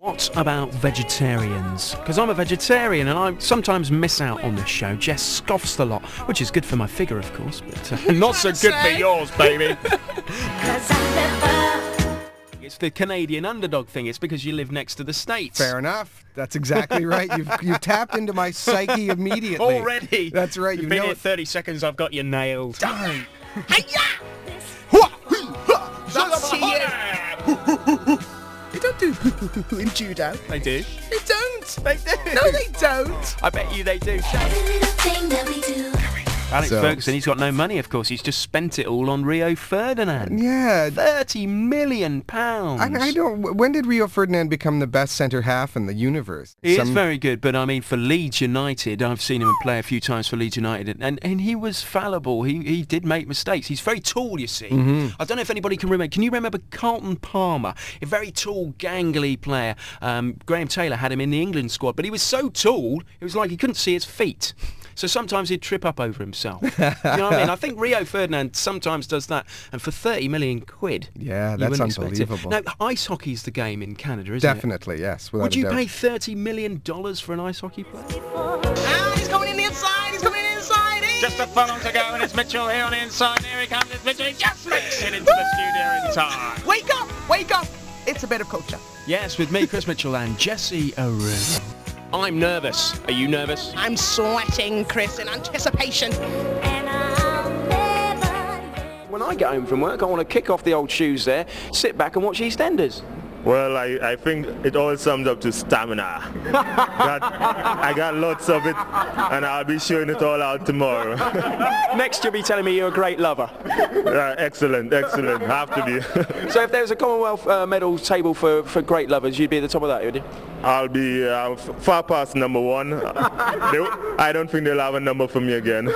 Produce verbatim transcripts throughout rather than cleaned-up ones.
What about vegetarians? Because I'm a vegetarian and I sometimes miss out on this show. Jess scoffs the lot, which is good for my figure, of course, but uh, not so good for yours, baby. It's the Canadian underdog thing. It's because you live next to the States. Fair enough. That's exactly right. You've, you've tapped into my psyche immediately. Already? That's right. You've you been know here it. thirty seconds, I've got you nailed. Darn. That's They don't do in judo. They do. They don't. They do. No, they don't. I bet you they do. Alex So- Ferguson, he's got no money, of course. He's just spent it all on Rio Ferdinand. Yeah. thirty million pounds. I, I don't. When did Rio Ferdinand become the best centre half in the universe? He Some- is very good, but I mean, for Leeds United, I've seen him play a few times for Leeds United, and, and he was fallible. He he did make mistakes. He's very tall, you see. Mm-hmm. I don't know if anybody can remember. Can you remember Carlton Palmer? A very tall, gangly player. Um, Graham Taylor had him in the England squad, but he was so tall, it was like he couldn't see his feet. So sometimes he'd trip up over himself. You know what I mean? I think Rio Ferdinand sometimes does that, and for thirty million quid. Yeah, you that's wouldn't expect it. unbelievable. Now, ice hockey's the game in Canada, isn't it? Definitely, yes. Without Would a you doubt. pay thirty million dollars for an ice hockey player? Ah, he's coming in the inside. He's coming in the inside. He- Just a furlong to go, and it's Mitchell here on the inside. Here he comes, it's Mitchell. He just makes it into the studio in time. Wake up! Wake up! It's a bit of culture. Yes, with me, Chris Mitchell, and Jesse O'Rourke. I'm nervous. Are you nervous? I'm sweating, Chris, in anticipation. When I get home from work, I want to kick off the old shoes there, sit back and watch EastEnders. Well, I, I think it all sums up to stamina. That, I got lots of it, and I'll be showing it all out tomorrow. Next, you'll be telling me you're a great lover. Uh, excellent, excellent. Have to be. So if there was a Commonwealth uh, medal table for, for great lovers, you'd be at the top of that, would you? I'll be uh, f- far past number one. Uh, they, I don't think they'll have a number for me again.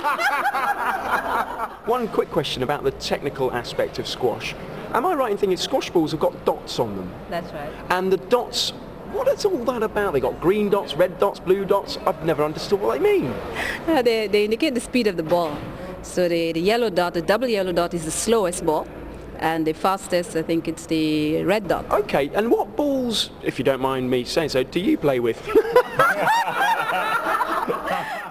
One quick question about the technical aspect of squash. Am I right in thinking squash balls have got dots on them? That's right. And the dots, what is all that about? They got green dots, red dots, blue dots. I've never understood what they mean. Uh, they, they indicate the speed of the ball. So the, the yellow dot, the double yellow dot is the slowest ball. And the fastest, I think it's the red dot. Okay, and what balls, if you don't mind me saying so, do you play with?